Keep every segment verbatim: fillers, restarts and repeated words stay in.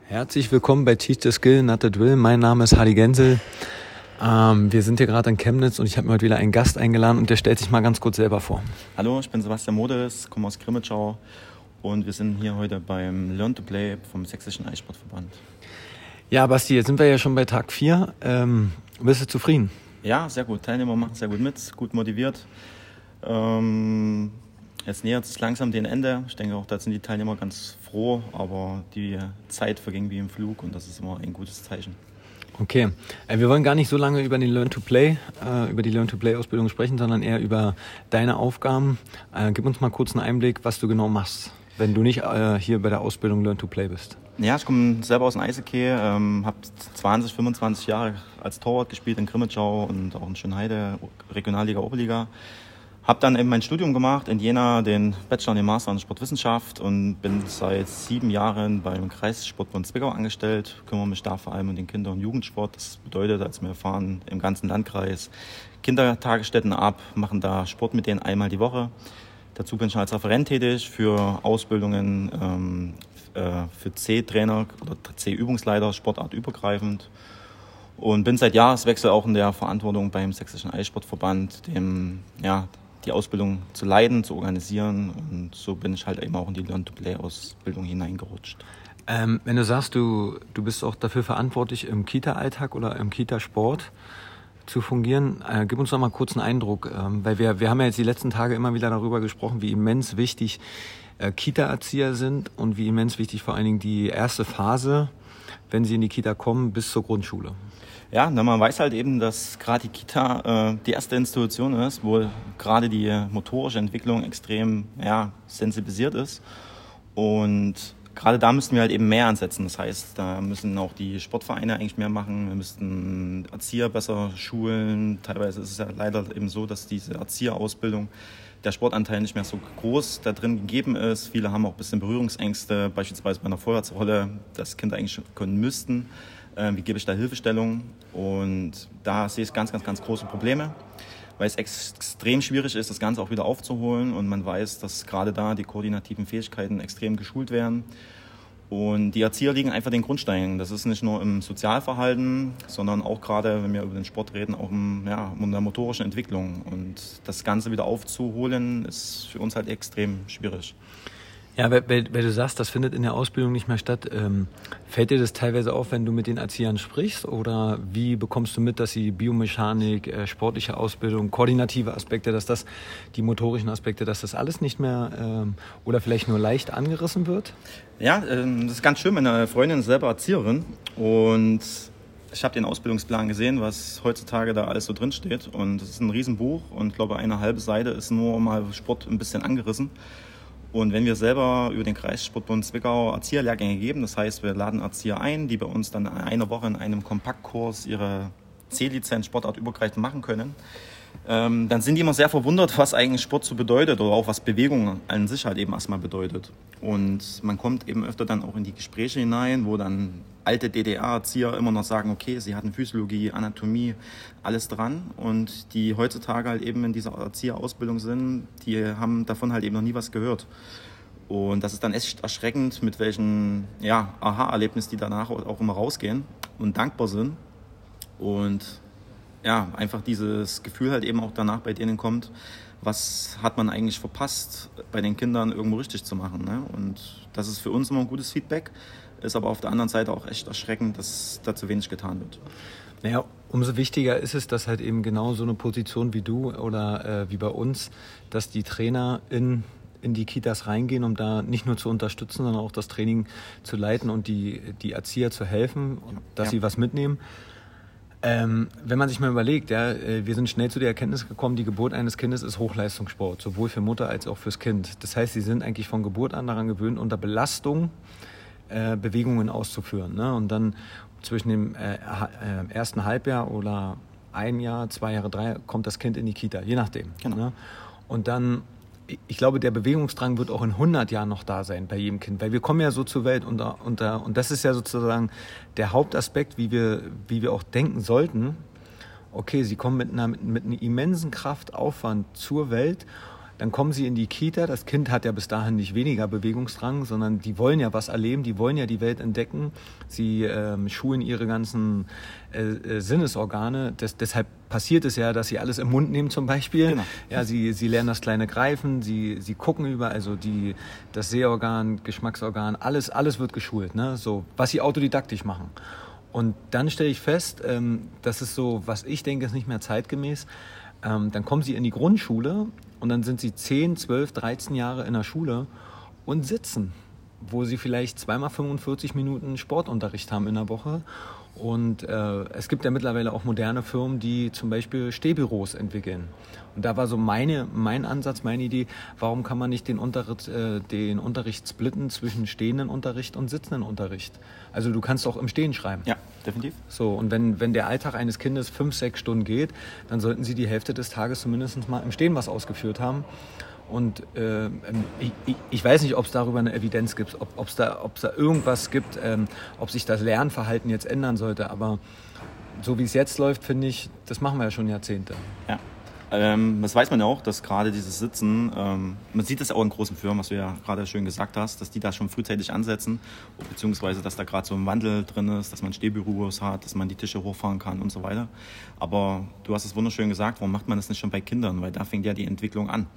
Herzlich willkommen bei Teach the Skill, Not the Drill. Mein Name ist Hardy Gensel. Ähm, wir sind hier gerade in Chemnitz und ich habe mir heute wieder einen Gast eingeladen und der stellt sich mal ganz kurz selber vor. Hallo, ich bin Sebastian Modes, komme aus Grimmitschau und wir sind hier heute beim Learn to Play vom Sächsischen Eissportverband. Ja, Basti, jetzt sind wir ja schon bei Tag vier. Ähm, bist du zufrieden? Ja, sehr gut. Teilnehmer machen sehr gut mit, gut motiviert. Ähm, jetzt nähert es langsam dem Ende. Ich denke auch, da sind die Teilnehmer ganz froh, aber die Zeit verging wie im Flug und das ist immer ein gutes Zeichen. Okay, äh, wir wollen gar nicht so lange über den Learn to Play, äh, über die Learn to Play Ausbildung sprechen, sondern eher über deine Aufgaben. Äh, gib uns mal kurz einen Einblick, was du genau machst, wenn du nicht äh, hier bei der Ausbildung Learn to Play bist. Ja, ich komme selber aus dem Eishockey, ähm, habe zwanzig, fünfundzwanzig Jahre als Torwart gespielt in Grimmitschau und auch in Schönheide, Regionalliga, Oberliga. Habe dann eben mein Studium gemacht in Jena, den Bachelor und den Master in Sportwissenschaft und bin seit sieben Jahren beim Kreissportbund Zwickau angestellt. Kümmere mich da vor allem um den Kinder- und Jugendsport. Das bedeutet, als wir fahren im ganzen Landkreis Kindertagesstätten ab, machen da Sport mit denen einmal die Woche. Dazu bin ich als Referent tätig für Ausbildungen ähm, äh, für C-Trainer oder C-Übungsleiter, sportartübergreifend. Und bin seit Jahreswechsel auch in der Verantwortung beim Sächsischen Eissportverband, dem, ja, die Ausbildung zu leiten, zu organisieren. Und so bin ich halt eben auch in die Learn-to-Play-Ausbildung hineingerutscht. Ähm, wenn du sagst, du, du bist auch dafür verantwortlich, im Kita-Alltag oder im Kita-Sport zu fungieren, äh, gib uns doch mal kurz einen Eindruck. Ähm, weil wir, wir haben ja jetzt die letzten Tage immer wieder darüber gesprochen, wie immens wichtig äh, Kita-Erzieher sind und wie immens wichtig vor allen Dingen die erste Phase, wenn sie in die Kita kommen, bis zur Grundschule. Ja, na, man weiß halt eben, dass gerade die Kita äh, die erste Institution ist, wo gerade die motorische Entwicklung extrem ja, sensibilisiert ist. Und gerade da müssten wir halt eben mehr ansetzen. Das heißt, da müssen auch die Sportvereine eigentlich mehr machen. Wir müssten Erzieher besser schulen. Teilweise ist es ja leider eben so, dass diese Erzieherausbildung, der Sportanteil nicht mehr so groß da drin gegeben ist. Viele haben auch ein bisschen Berührungsängste, beispielsweise bei einer Vorwärtsrolle, das Kinder eigentlich können müssten. Wie gebe ich da Hilfestellung? Und da sehe ich ganz, ganz, ganz große Probleme, weil es extrem schwierig ist, das Ganze auch wieder aufzuholen. Und man weiß, dass gerade da die koordinativen Fähigkeiten extrem geschult werden. Und die Erzieher liegen einfach den Grundsteinen. Das ist nicht nur im Sozialverhalten, sondern auch gerade, wenn wir über den Sport reden, auch im, ja, in der motorischen Entwicklung. Und das Ganze wieder aufzuholen, ist für uns halt extrem schwierig. Ja, weil, weil, weil du sagst, das findet in der Ausbildung nicht mehr statt. Ähm, fällt dir das teilweise auf, wenn du mit den Erziehern sprichst? Oder wie bekommst du mit, dass sie Biomechanik, äh, sportliche Ausbildung, koordinative Aspekte, dass das, die motorischen Aspekte, dass das alles nicht mehr ähm, oder vielleicht nur leicht angerissen wird? Ja, ähm, das ist ganz schön. Meine Freundin ist selber Erzieherin und ich habe den Ausbildungsplan gesehen, was heutzutage da alles so drin steht. Und es ist ein Riesenbuch und ich glaube, eine halbe Seite ist nur mal Sport ein bisschen angerissen. Und wenn wir selber über den Kreissportbund Zwickau Erzieherlehrgänge geben, das heißt, wir laden Erzieher ein, die bei uns dann eine Woche in einem Kompaktkurs ihre C-Lizenz sportartübergreifend machen können, ähm, dann sind die immer sehr verwundert, was eigentlich Sport so bedeutet oder auch was Bewegung an sich halt eben erstmal bedeutet. Und man kommt eben öfter dann auch in die Gespräche hinein, wo dann alte D D R-Erzieher immer noch sagen, okay, sie hatten Physiologie, Anatomie, alles dran. Und die heutzutage halt eben in dieser Erzieherausbildung sind, die haben davon halt eben noch nie was gehört. Und das ist dann echt erschreckend, mit welchen ja, Aha-Erlebnis die danach auch immer rausgehen und dankbar sind. Und ja, einfach dieses Gefühl halt eben auch danach bei denen kommt, was hat man eigentlich verpasst, bei den Kindern irgendwo richtig zu machen. Ne? Und das ist für uns immer ein gutes Feedback, ist aber auf der anderen Seite auch echt erschreckend, dass da zu wenig getan wird. Naja, umso wichtiger ist es, dass halt eben genau so eine Position wie du oder äh, wie bei uns, dass die Trainer in, in die Kitas reingehen, um da nicht nur zu unterstützen, sondern auch das Training zu leiten und die, die Erzieher zu helfen, dass ja. sie was mitnehmen. Ähm, wenn man sich mal überlegt, ja, wir sind schnell zu der Erkenntnis gekommen, die Geburt eines Kindes ist Hochleistungssport, sowohl für Mutter als auch fürs Kind. Das heißt, sie sind eigentlich von Geburt an daran gewöhnt, unter Belastung äh, Bewegungen auszuführen. Ne? Und dann zwischen dem äh, äh, ersten Halbjahr oder ein Jahr, zwei Jahre, drei kommt das Kind in die Kita, je nachdem. Genau. Ne? Und dann, ich glaube, der Bewegungsdrang wird auch in hundert Jahren noch da sein bei jedem Kind, weil wir kommen ja so zur Welt und, und, und das ist ja sozusagen der Hauptaspekt, wie wir, wie wir auch denken sollten. Okay, sie kommen mit, einer, mit, mit einem immensen Kraftaufwand zur Welt. Dann kommen sie in die Kita. Das Kind hat ja bis dahin nicht weniger Bewegungsdrang, sondern die wollen ja was erleben, die wollen ja die Welt entdecken. Sie ähm, schulen ihre ganzen äh, äh, Sinnesorgane. Das, deshalb passiert es ja, dass sie alles im Mund nehmen zum Beispiel. Genau. Ja, sie, sie lernen das kleine Greifen, sie, sie gucken über, also die, das Sehorgan, Geschmacksorgan, alles, alles wird geschult, ne? So, was sie autodidaktisch machen. Und dann stelle ich fest, ähm, das ist so, was ich denke, ist nicht mehr zeitgemäß. Ähm, dann kommen sie in die Grundschule und dann sind sie zehn, zwölf, dreizehn Jahre in der Schule und sitzen, wo sie vielleicht zweimal fünfundvierzig Minuten Sportunterricht haben in der Woche. Und äh, es gibt ja mittlerweile auch moderne Firmen, die zum Beispiel Stehbüros entwickeln. Und da war so meine, mein Ansatz, meine Idee, warum kann man nicht den Unterricht, äh, den Unterricht splitten zwischen stehenden Unterricht und sitzenden Unterricht? Also du kannst auch im Stehen schreiben. Ja, definitiv. So, und wenn, wenn der Alltag eines Kindes fünf, sechs Stunden geht, dann sollten sie die Hälfte des Tages zumindest mal im Stehen was ausgeführt haben. Und äh, ich, ich weiß nicht, ob es darüber eine Evidenz gibt, ob es da, ob's da irgendwas gibt, ähm, ob sich das Lernverhalten jetzt ändern sollte. Aber so wie es jetzt läuft, finde ich, das machen wir ja schon Jahrzehnte. Ja, ähm, das weiß man ja auch, dass gerade dieses Sitzen, ähm, man sieht das auch in großen Firmen, was du ja gerade schön gesagt hast, dass die da schon frühzeitig ansetzen, beziehungsweise dass da gerade so ein Wandel drin ist, dass man Stehbüros hat, dass man die Tische hochfahren kann und so weiter. Aber du hast es wunderschön gesagt, warum macht man das nicht schon bei Kindern? Weil da fängt ja die Entwicklung an.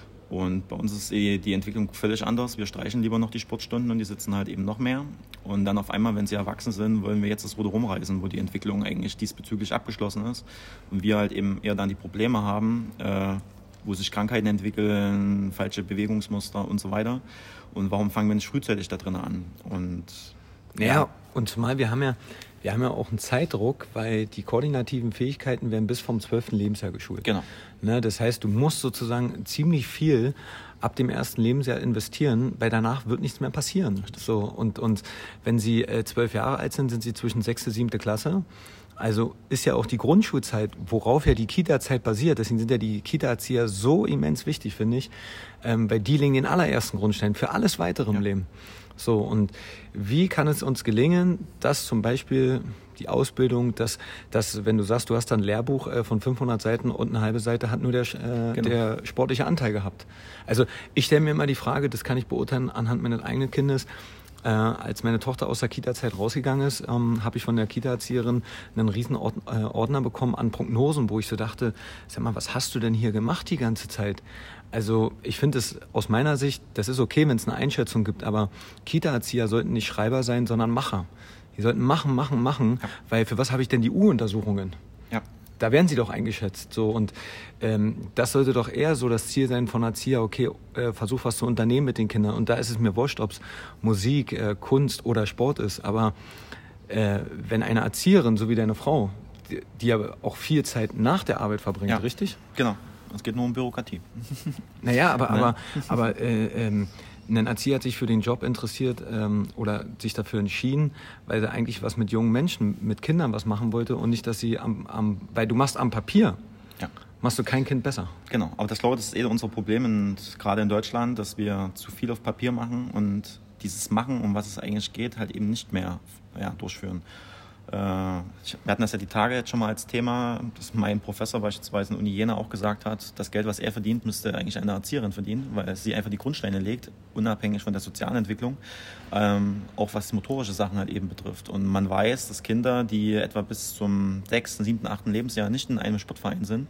Und bei uns ist die Entwicklung völlig anders. Wir streichen lieber noch die Sportstunden und die sitzen halt eben noch mehr. Und dann auf einmal, wenn sie erwachsen sind, wollen wir jetzt das Ruder rumreißen, wo die Entwicklung eigentlich diesbezüglich abgeschlossen ist. Und wir halt eben eher dann die Probleme haben, äh, wo sich Krankheiten entwickeln, falsche Bewegungsmuster und so weiter. Und warum fangen wir nicht frühzeitig da drin an? Und ja, ja, und zumal wir haben ja, wir haben ja auch einen Zeitdruck, weil die koordinativen Fähigkeiten werden bis vom zwölften Lebensjahr geschult. Genau. Ne, das heißt, du musst sozusagen ziemlich viel ab dem ersten Lebensjahr investieren, weil danach wird nichts mehr passieren. So, und, und wenn sie äh, zwölf Jahre alt sind, sind sie zwischen sechste, siebte Klasse. Also ist ja auch die Grundschulzeit, worauf ja die Kita-Zeit basiert. Deswegen sind ja die Kita-Erzieher so immens wichtig, finde ich, ähm, weil die legen den allerersten Grundstein für alles weitere im ja. Leben. So, und wie kann es uns gelingen, dass zum Beispiel die Ausbildung, dass, dass wenn du sagst, du hast dann ein Lehrbuch äh, von fünfhundert Seiten und eine halbe Seite hat nur der, äh, genau. der sportliche Anteil gehabt. Also ich stelle mir immer die Frage, das kann ich beurteilen anhand meines eigenen Kindes, Äh, als meine Tochter aus der Kita-Zeit rausgegangen ist, ähm, habe ich von der Kita-Erzieherin einen riesen Ord- äh, Ordner bekommen an Prognosen, wo ich so dachte, sag mal, was hast du denn hier gemacht die ganze Zeit? Also ich finde es aus meiner Sicht, das ist okay, wenn es eine Einschätzung gibt, aber Kita-Erzieher sollten nicht Schreiber sein, sondern Macher. Die sollten machen, machen, machen, ja. weil für was habe ich denn die U-Untersuchungen? Ja. Da werden sie doch eingeschätzt. So. Und ähm, das sollte doch eher so das Ziel sein von Erzieher, okay, äh, versuch was zu unternehmen mit den Kindern. Und da ist es mir wurscht, ob es Musik, äh, Kunst oder Sport ist. Aber äh, wenn eine Erzieherin, so wie deine Frau, die, die ja auch viel Zeit nach der Arbeit verbringt, ja. richtig? Genau, es geht nur um Bürokratie. Naja, aber, aber, aber äh, ähm, ein Erzieher hat sich für den Job interessiert ähm, oder sich dafür entschieden, weil er eigentlich was mit jungen Menschen, mit Kindern was machen wollte und nicht, dass sie am, am weil du machst am Papier, ja. machst du kein Kind besser. Genau, aber das glaube ich, das ist eh unser Problem, und gerade in Deutschland, dass wir zu viel auf Papier machen und dieses Machen, um was es eigentlich geht, halt eben nicht mehr ja, durchführen. Äh, wir hatten das ja die Tage jetzt schon mal als Thema, dass mein Professor beispielsweise in Uni Jena auch gesagt hat, das Geld, was er verdient, müsste eigentlich eine Erzieherin verdienen, weil sie einfach die Grundsteine legt, unabhängig von der sozialen Entwicklung, ähm, auch was motorische Sachen halt eben betrifft. Und man weiß, dass Kinder, die etwa bis zum sechsten, siebten, achten Lebensjahr nicht in einem Sportverein sind,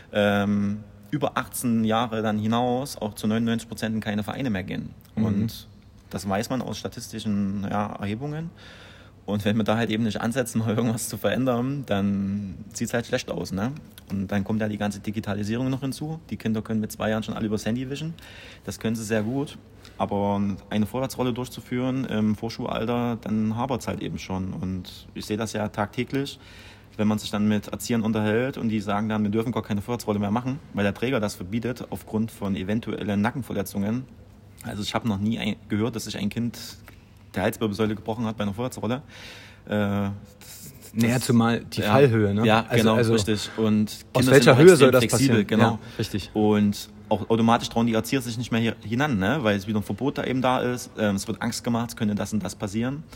ähm, über achtzehn Jahre dann hinaus auch zu neunundneunzig Prozent in keine Vereine mehr gehen. Mhm. Und das weiß man aus statistischen ja, Erhebungen. Und wenn wir da halt eben nicht ansetzen, mal irgendwas zu verändern, dann sieht es halt schlecht aus. Ne? Und dann kommt ja die ganze Digitalisierung noch hinzu. Die Kinder können mit zwei Jahren schon alle übers Handy wischen. Das können sie sehr gut. Aber eine Vorwärtsrolle durchzuführen im Vorschulalter, dann hapert es halt eben schon. Und ich sehe das ja tagtäglich, wenn man sich dann mit Erziehern unterhält und die sagen dann, wir dürfen gar keine Vorwärtsrolle mehr machen, weil der Träger das verbietet aufgrund von eventuellen Nackenverletzungen. Also ich habe noch nie ein, gehört, dass sich ein Kind der Halswirbelsäule gebrochen hat bei einer Vorwärtsrolle. Äh, das, naja, zumal die ja, Fallhöhe, ne? Ja, also, genau, also richtig. Und aus welcher Höhe soll das flexibel, passieren? Genau. Ja, richtig. Und auch automatisch trauen die Erzieher sich nicht mehr hier hinan, ne? Weil es wieder ein Verbot da eben da ist. Ähm, es wird Angst gemacht, es könnte das und das passieren.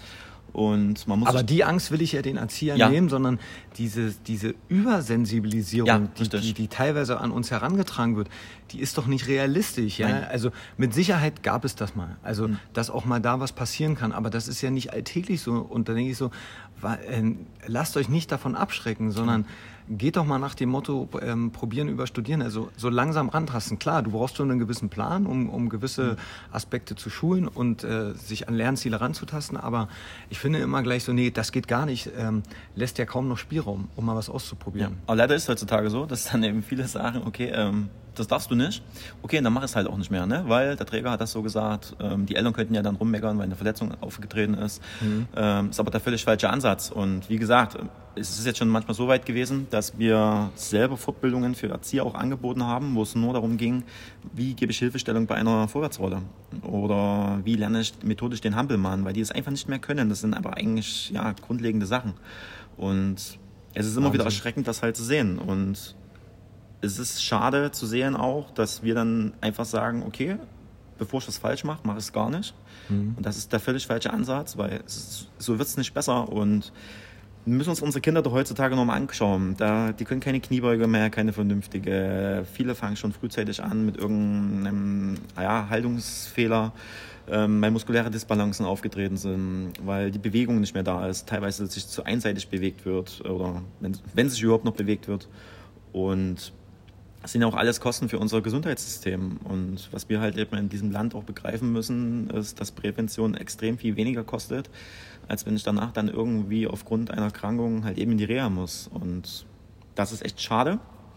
Und man muss Aber die Angst will ich ja den Erziehern ja. nehmen, sondern diese, diese Übersensibilisierung, ja, die, die, die teilweise an uns herangetragen wird, die ist doch nicht realistisch. Ja? Also mit Sicherheit gab es das mal. Also, mhm. dass auch mal da was passieren kann. Aber das ist ja nicht alltäglich so. Und da denke ich so, wa, äh, lasst euch nicht davon abschrecken, sondern geht doch mal nach dem Motto, ähm, probieren über studieren, also so langsam rantasten. Klar, du brauchst schon einen gewissen Plan, um, um gewisse Aspekte zu schulen und äh, sich an Lernziele ranzutasten, aber ich finde immer gleich so, nee, das geht gar nicht, ähm, lässt ja kaum noch Spielraum, um mal was auszuprobieren. Ja. Aber leider ist es heutzutage so, dass dann eben viele sagen, okay, ähm, das darfst du nicht. Okay, dann mach es halt auch nicht mehr, ne? Weil der Träger hat das so gesagt. Ähm, die Eltern könnten ja dann rummeckern, weil eine Verletzung aufgetreten ist. Mhm. Ähm, ist aber der völlig falsche Ansatz. Und wie gesagt, es ist jetzt schon manchmal so weit gewesen, dass wir selber Fortbildungen für Erzieher auch angeboten haben, wo es nur darum ging, wie gebe ich Hilfestellung bei einer Vorwärtsrolle oder wie lerne ich methodisch den Hampelmann, weil die es einfach nicht mehr können. Das sind aber eigentlich ja grundlegende Sachen. Und es ist immer Wahnsinn. Wieder erschreckend, das halt zu sehen. Und es ist schade zu sehen auch, dass wir dann einfach sagen, okay, bevor ich was falsch mache, mache ich es gar nicht. Mhm. Und das ist der völlig falsche Ansatz, weil es, so wird es nicht besser. Und wir müssen uns unsere Kinder doch heutzutage noch mal anschauen. Da, die können keine Kniebeuge mehr, keine vernünftige. Viele fangen schon frühzeitig an mit irgendeinem ja, Haltungsfehler, ähm, weil muskuläre Disbalancen aufgetreten sind, weil die Bewegung nicht mehr da ist, teilweise sich zu einseitig bewegt wird oder wenn, wenn sich überhaupt noch bewegt wird. Und das sind ja auch alles Kosten für unser Gesundheitssystem. Und was wir halt eben in diesem Land auch begreifen müssen, ist, dass Prävention extrem viel weniger kostet, als wenn ich danach dann irgendwie aufgrund einer Erkrankung halt eben in die Reha muss. Und das ist echt schade,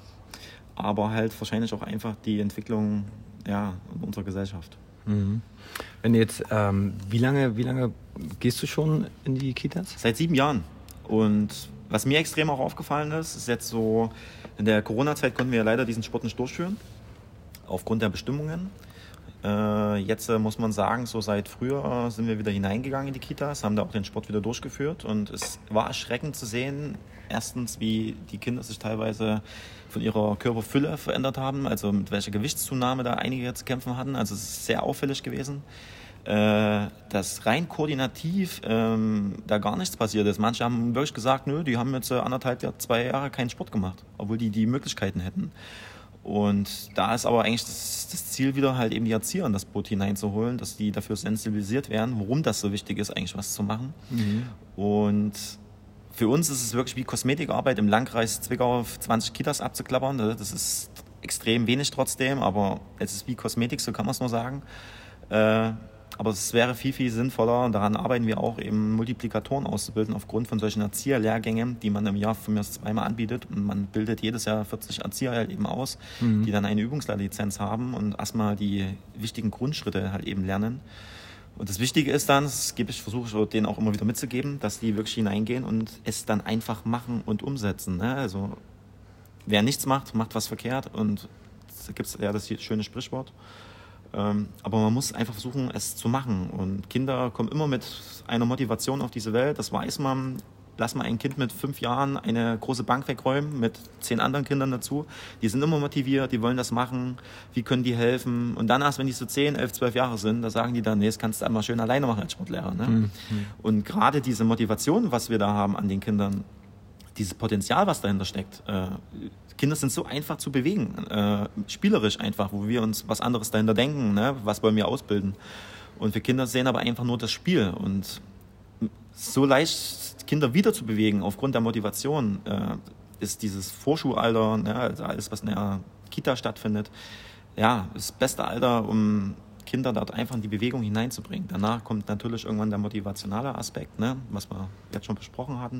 aber halt wahrscheinlich auch einfach die Entwicklung ja, unserer Gesellschaft. Mhm. Wenn jetzt, ähm, wie lange, wie lange gehst du schon in die Kitas? Seit sieben Jahren. Und was mir extrem auch aufgefallen ist, ist jetzt so, in der Corona-Zeit konnten wir ja leider diesen Sport nicht durchführen, aufgrund der Bestimmungen. Äh, jetzt äh, muss man sagen, so seit früher sind wir wieder hineingegangen in die Kitas, haben da auch den Sport wieder durchgeführt. Und es war erschreckend zu sehen, erstens, wie die Kinder sich teilweise von ihrer Körperfülle verändert haben, also mit welcher Gewichtszunahme da einige zu kämpfen hatten. Also es ist sehr auffällig gewesen, äh, dass rein koordinativ ähm, da gar nichts passiert ist. Manche haben wirklich gesagt, nö, die haben jetzt äh, anderthalb, zwei Jahre keinen Sport gemacht, obwohl die die Möglichkeiten hätten. Und da ist aber eigentlich das, das Ziel wieder halt eben die Erzieher in das Boot hineinzuholen, dass die dafür sensibilisiert werden, warum das so wichtig ist, eigentlich was zu machen. Mhm. Und für uns ist es wirklich wie Kosmetikarbeit im Landkreis Zwickau auf zwanzig Kitas abzuklappern. Das ist extrem wenig trotzdem, aber es ist wie Kosmetik, so kann man es nur sagen. Äh, aber es wäre viel, viel sinnvoller, und daran arbeiten wir auch, eben Multiplikatoren auszubilden aufgrund von solchen Erzieherlehrgängen, die man im Jahr von mir zweimal anbietet. Und man bildet jedes Jahr vierzig Erzieher halt eben aus, mhm. die dann eine Übungslehrlizenz haben und erstmal die wichtigen Grundschritte halt eben lernen. Und das Wichtige ist dann, das gebe ich, versuche ich denen auch immer wieder mitzugeben, dass die wirklich hineingehen und es dann einfach machen und umsetzen. Ne? Also wer nichts macht, macht was verkehrt, und da gibt es ja das schöne Sprichwort. Ähm, aber man muss einfach versuchen, es zu machen. Und Kinder kommen immer mit einer Motivation auf diese Welt, das weiß man. Lass mal ein Kind mit fünf Jahren eine große Bank wegräumen, mit zehn anderen Kindern dazu. Die sind immer motiviert, die wollen das machen. Wie können die helfen? Und dann erst, wenn die so zehn, elf, zwölf Jahre sind, da sagen die dann, nee, das kannst du einmal schön alleine machen als Sportlehrer. Ne? Mhm. Und gerade diese Motivation, was wir da haben an den Kindern, dieses Potenzial, was dahinter steckt. Äh, Kinder sind so einfach zu bewegen, äh, spielerisch einfach, wo wir uns was anderes dahinter denken, ne? Was wollen wir ausbilden. Und wir Kinder sehen aber einfach nur das Spiel. Und so leicht Kinder wieder zu bewegen aufgrund der Motivation äh, ist dieses Vorschulalter, ne? Also alles, was in der Kita stattfindet, ja, das beste Alter, um Kinder dort einfach in die Bewegung hineinzubringen. Danach kommt natürlich irgendwann der motivationale Aspekt, ne? Was wir jetzt schon besprochen hatten.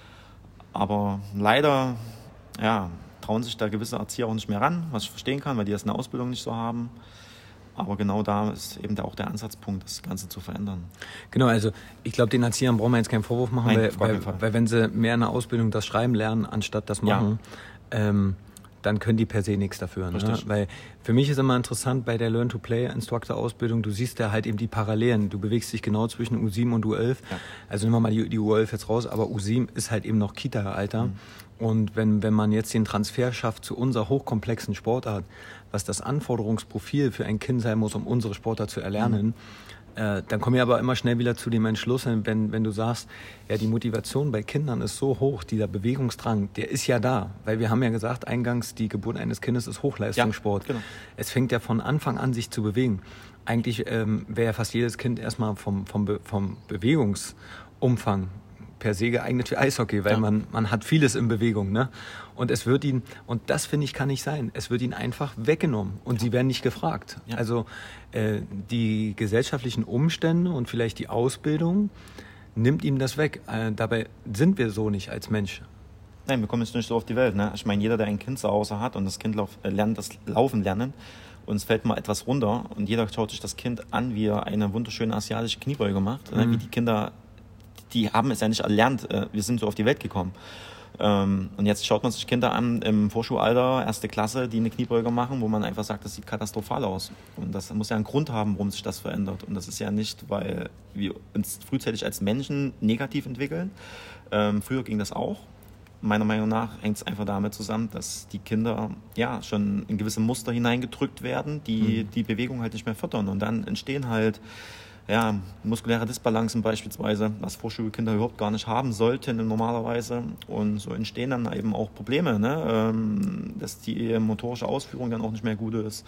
Aber leider ja, trauen sich da gewisse Erzieher auch nicht mehr ran, was ich verstehen kann, weil die das in der Ausbildung nicht so haben. Aber genau da ist eben auch der Ansatzpunkt, das Ganze zu verändern. Genau, also ich glaube, den Erziehern brauchen wir jetzt keinen Vorwurf machen, Nein, weil, weil, weil wenn sie mehr in der Ausbildung das Schreiben lernen, anstatt das machen, ja. ähm, dann können die per se nichts dafür. Ne? Weil für mich ist immer interessant bei der Learn-to-Play-Instructor-Ausbildung, du siehst ja halt eben die Parallelen. Du bewegst dich genau zwischen U sieben und U elf. Ja. Also nehmen wir mal die, die U elf jetzt raus, aber U sieben ist halt eben noch Kita-Alter. Mhm. Und wenn, wenn man jetzt den Transfer schafft zu unserer hochkomplexen Sportart, was das Anforderungsprofil für ein Kind sein muss, um unsere Sportart zu erlernen, Äh, dann komme ich aber immer schnell wieder zu dem Entschluss, wenn, wenn du sagst, ja, die Motivation bei Kindern ist so hoch, dieser Bewegungsdrang, der ist ja da. Weil wir haben ja gesagt, eingangs, die Geburt eines Kindes ist Hochleistungssport. Ja, genau. Es fängt ja von Anfang an, sich zu bewegen. Eigentlich ähm, wäre ja fast jedes Kind erstmal vom, vom, Be- vom Bewegungsumfang per se geeignet für Eishockey, weil ja. man, man hat vieles in Bewegung, ne? Und es wird ihn, und das finde ich kann nicht sein, es wird ihnen einfach weggenommen und ja. sie werden nicht gefragt. Ja. Also äh, die gesellschaftlichen Umstände und vielleicht die Ausbildung nimmt ihm das weg. Äh, dabei sind wir so nicht als Mensch. Nein, wir kommen jetzt nicht so auf die Welt, ne? Ich meine, jeder, der ein Kind zu Hause hat und das Kind lauf, äh, lernt das Laufen lernen und es fällt mal etwas runter und jeder schaut sich das Kind an, wie er eine wunderschöne asiatische Kniebeuge macht, mhm. ne? Wie die Kinder, die haben es ja nicht erlernt, wir sind so auf die Welt gekommen. Und jetzt schaut man sich Kinder an im Vorschulalter, erste Klasse, die eine Kniebeuge machen, wo man einfach sagt, das sieht katastrophal aus. Und das muss ja einen Grund haben, warum sich das verändert. Und das ist ja nicht, weil wir uns frühzeitig als Menschen negativ entwickeln. Früher ging das auch. Meiner Meinung nach hängt es einfach damit zusammen, dass die Kinder ja schon in gewisse Muster hineingedrückt werden, die mhm. die Bewegung halt nicht mehr fördern. Und dann entstehen halt ja, muskuläre Disbalancen beispielsweise, was Vorschulkinder überhaupt gar nicht haben sollten normalerweise. Und so entstehen dann eben auch Probleme, ne? ähm, dass die motorische Ausführung dann auch nicht mehr gut ist.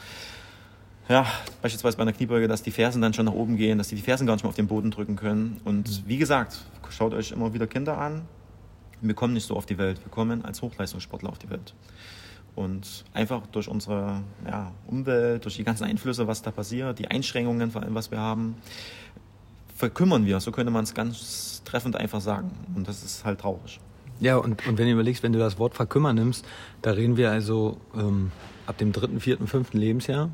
Ja, beispielsweise bei einer Kniebeuge, dass die Fersen dann schon nach oben gehen, dass die die Fersen gar nicht mehr auf den Boden drücken können. Und wie gesagt, schaut euch immer wieder Kinder an. Wir kommen nicht so auf die Welt, wir kommen als Hochleistungssportler auf die Welt. Und einfach durch unsere ja, Umwelt, durch die ganzen Einflüsse, was da passiert, die Einschränkungen vor allem, was wir haben, verkümmern wir. So könnte man es ganz treffend einfach sagen. Und das ist halt traurig. Ja, und, und wenn du überlegst, wenn du das Wort verkümmern nimmst, da reden wir also ähm, ab dem dritten, vierten, fünften Lebensjahr,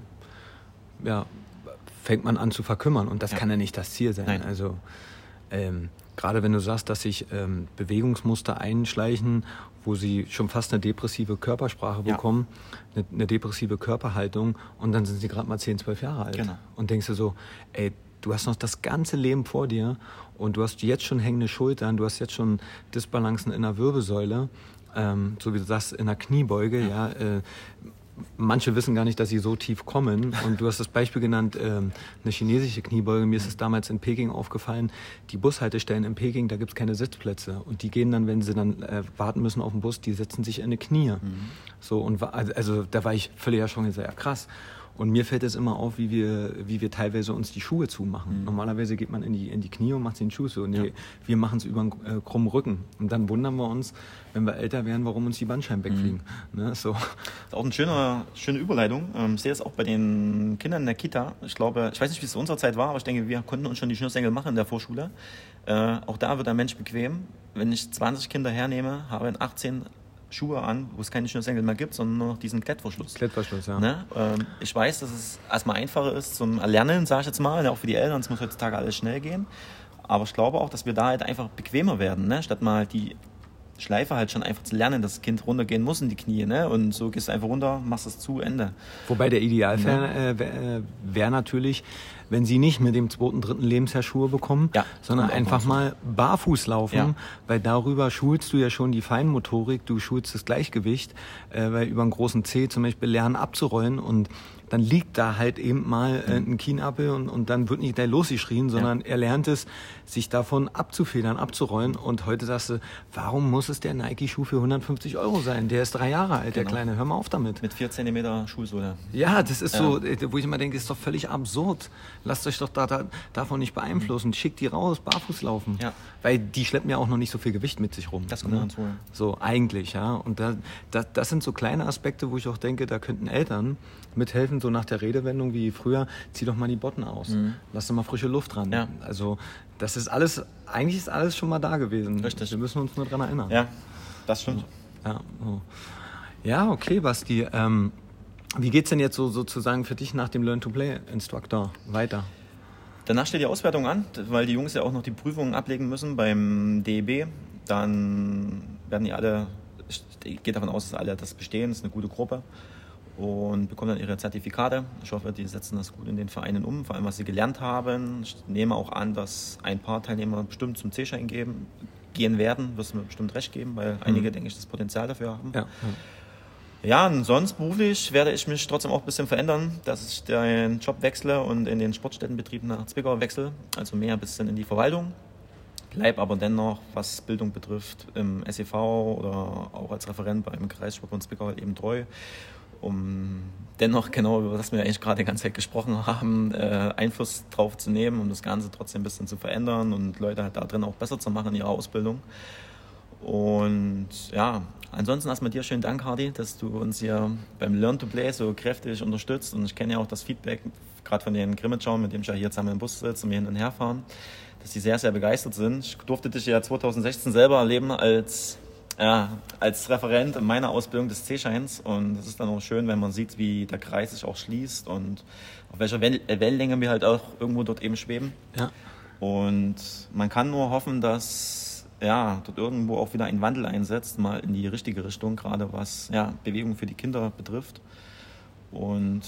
ja, fängt man an zu verkümmern. Und das ja. kann ja nicht das Ziel sein. Nein. Also ähm, gerade wenn du sagst, dass sich ähm, Bewegungsmuster einschleichen, wo sie schon fast eine depressive Körpersprache ja. bekommen, eine, eine depressive Körperhaltung und dann sind sie gerade mal zehn, zwölf Jahre alt. Genau. Und denkst du so, ey, du hast noch das ganze Leben vor dir und du hast jetzt schon hängende Schultern, du hast jetzt schon Disbalancen in der Wirbelsäule, ähm, so wie du sagst, in der Kniebeuge, ja, ja äh, manche wissen gar nicht, dass sie so tief kommen. Und du hast das Beispiel genannt, ähm, eine chinesische Kniebeuge. Mir ist es damals in Peking aufgefallen, die Bushaltestellen in Peking, da gibt es keine Sitzplätze. Und die gehen dann, wenn sie dann äh, warten müssen auf den Bus, die setzen sich in eine Knie. Mhm. So, und also, also da war ich völlig erschrocken, ich sag, ja krass. Und mir fällt es immer auf, wie wir, wie wir teilweise uns die Schuhe zumachen. Mhm. Normalerweise geht man in die, in die Knie und macht sich den Schuh zu. Nee, ja. wir machen es über einen äh, krummen Rücken. Und dann wundern wir uns, wenn wir älter werden, warum uns die Bandscheiben wegfliegen. Mhm. Ne, so. Das ist auch eine schöne, schöne Überleitung. Ähm, ich sehe es auch bei den Kindern in der Kita. Ich glaube, ich weiß nicht, wie es zu unserer Zeit war, aber ich denke, wir konnten uns schon die Schnürsenkel machen in der Vorschule. Äh, auch da wird der Mensch bequem. Wenn ich zwanzig Kinder hernehme, habe ich achtzehn Schuhe an, wo es keine Schnürsenkel mehr gibt, sondern nur noch diesen Klettverschluss. Klettverschluss, ja. Ne? Ähm, ich weiß, dass es erstmal einfacher ist zum Erlernen, sage ich jetzt mal, auch für die Eltern, es muss heutzutage alles schnell gehen. Aber ich glaube auch, dass wir da halt einfach bequemer werden, ne? Statt mal die Schleife halt schon einfach zu lernen, dass das Kind runtergehen muss in die Knie, ne? Und so gehst du einfach runter, machst es zu, Ende. Wobei der Idealfall äh, wäre wär natürlich, wenn sie nicht mit dem zweiten, dritten Lebensjahr Schuhe bekommen, ja, sondern einfach mal barfuß laufen, ja. weil darüber schulst du ja schon die Feinmotorik, du schulst das Gleichgewicht, äh, weil über einen großen Zeh zum Beispiel lernen abzurollen und dann liegt da halt eben mal äh, ein Kienapfel und, und dann wird nicht gleich losgeschrien, sondern ja. er lernt es, sich davon abzufedern, abzurollen. Und heute sagst du, warum muss es der Nike-Schuh für hundertfünfzig Euro sein? Der ist drei Jahre alt, genau. der Kleine. Hör mal auf damit. Mit vier Zentimeter Schuhsohle. Ja, das ist ja. so, wo ich immer denke, ist doch völlig absurd. Lasst euch doch da, da, davon nicht beeinflussen. Schickt die raus, barfuß laufen. Ja. Weil die schleppen ja auch noch nicht so viel Gewicht mit sich rum. Das kommt ne? hinzu. So, eigentlich, ja. Und da, da, das sind so kleine Aspekte, wo ich auch denke, da könnten Eltern mithelfen, so nach der Redewendung wie früher, zieh doch mal die Botten aus. Mhm. Lass doch mal frische Luft ran. Ja. Also, das ist alles, eigentlich ist alles schon mal da gewesen. Richtig. Wir müssen uns nur dran erinnern. Ja, das stimmt. Ja, so. Ja, okay, Basti. Ähm, wie geht's denn jetzt so sozusagen für dich nach dem Learn-to-Play-Instructor weiter? Danach steht die Auswertung an, weil die Jungs ja auch noch die Prüfungen ablegen müssen beim D E B. Dann werden die alle, ich gehe davon aus, dass alle das bestehen, das ist eine gute Gruppe und bekommen dann ihre Zertifikate. Ich hoffe, die setzen das gut in den Vereinen um, vor allem was sie gelernt haben. Ich nehme auch an, dass ein paar Teilnehmer bestimmt zum C-Schein geben, gehen werden, wirst du mir bestimmt recht geben, weil mhm. einige, denke ich, das Potenzial dafür haben. Ja. Ja, und sonst beruflich werde ich mich trotzdem auch ein bisschen verändern, dass ich den Job wechsle und in den Sportstättenbetrieb nach Zwickau wechsle, also mehr ein bisschen in die Verwaltung. Bleib aber dennoch, was Bildung betrifft, im S E V oder auch als Referent beim Kreissportbund Zwickau eben treu, um dennoch genau, über das wir eigentlich gerade die ganze Zeit gesprochen haben, äh, Einfluss drauf zu nehmen, um das Ganze trotzdem ein bisschen zu verändern und Leute halt da drin auch besser zu machen in ihrer Ausbildung. Und ja, ansonsten erstmal dir schönen Dank, Hardy, dass du uns hier beim Learn to Play so kräftig unterstützt. Und ich kenne ja auch das Feedback, gerade von den Grimmitschauern, mit dem ich ja hier zusammen im Bus sitze und wir hin und her fahren, dass die sehr, sehr begeistert sind. Ich durfte dich ja zwanzig sechzehn selber erleben als, ja, als Referent in meiner Ausbildung des C-Scheins. Und es ist dann auch schön, wenn man sieht, wie der Kreis sich auch schließt und auf welcher Wellenlänge wir halt auch irgendwo dort eben schweben. Ja. Und man kann nur hoffen, dass ja, dort irgendwo auch wieder ein Wandel einsetzt, mal in die richtige Richtung, gerade was ja, Bewegung für die Kinder betrifft. Und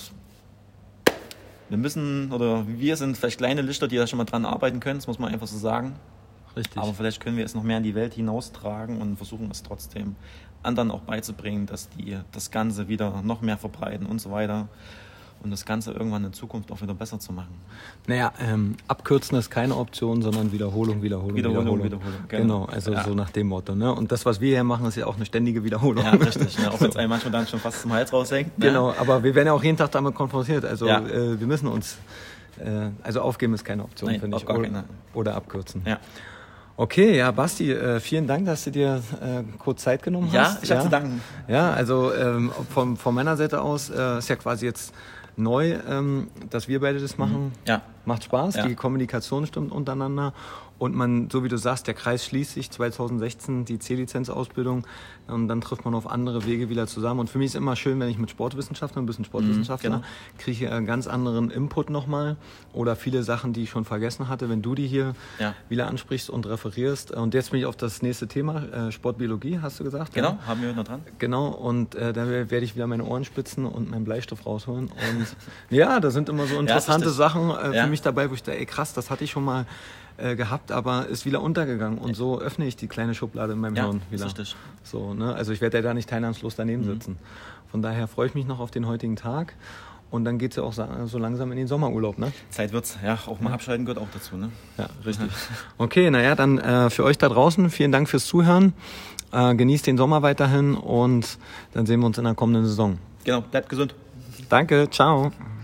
wir müssen, oder wir sind vielleicht kleine Lichter, die da schon mal dran arbeiten können, das muss man einfach so sagen. Richtig. Aber vielleicht können wir es noch mehr in die Welt hinaustragen und versuchen es trotzdem anderen auch beizubringen, dass die das Ganze wieder noch mehr verbreiten und so weiter. Und das Ganze irgendwann in Zukunft auch wieder besser zu machen. Naja, ähm, abkürzen ist keine Option, sondern Wiederholung, Wiederholung, Wiederholung. Wiederholung. Wiederholung Genau, genau also ja. so nach dem Motto. Ne? Und das, was wir hier machen, ist ja auch eine ständige Wiederholung. Ja, richtig. Ne? Auch wenn es einem manchmal dann schon fast zum Hals raushängt. Ne? Genau, aber wir werden ja auch jeden Tag damit konfrontiert. Also ja. äh, wir müssen uns, äh, also aufgeben ist keine Option, finde ich. Gar Oder, keine. oder abkürzen. Ja. Okay, ja, Basti, äh, vielen Dank, dass du dir äh, kurz Zeit genommen ja, hast. Ich ja, ich habe zu danken. Ja, also ähm, von, von meiner Seite aus äh, ist ja quasi jetzt neu, ähm, dass wir beide das machen. Ja. Macht Spaß, ja. Die Kommunikation stimmt untereinander und man, so wie du sagst, der Kreis schließt sich, zwanzig sechzehn die C-Lizenz-Ausbildung und dann trifft man auf andere Wege wieder zusammen und für mich ist immer schön, wenn ich mit Sportwissenschaftlern, ein bisschen Sportwissenschaftler, mhm, genau. kriege ich einen ganz anderen Input nochmal oder viele Sachen, die ich schon vergessen hatte, wenn du die hier ja. wieder ansprichst und referierst. Und jetzt bin ich auf das nächste Thema, äh, Sportbiologie, hast du gesagt? Genau, ja? haben wir noch dran. Genau, und äh, da werde ich wieder meine Ohren spitzen und meinen Bleistift rausholen und ja, da sind immer so interessante ja, Sachen äh, ja. für mich dabei, wo ich da, ey krass, das hatte ich schon mal äh, gehabt, aber ist wieder untergegangen und so öffne ich die kleine Schublade in meinem ja, Hirn wieder. Richtig. So, ne? Also ich werde ja da nicht teilnahmslos daneben mhm. sitzen. Von daher freue ich mich noch auf den heutigen Tag und dann geht es ja auch so langsam in den Sommerurlaub. Ne? Zeit wird's, ja, auch mal ja. abschalten gehört auch dazu. Ne? Ja, richtig. Okay, naja, dann äh, für euch da draußen, vielen Dank fürs Zuhören. Äh, genießt den Sommer weiterhin und dann sehen wir uns in der kommenden Saison. Genau, bleibt gesund. Danke, ciao.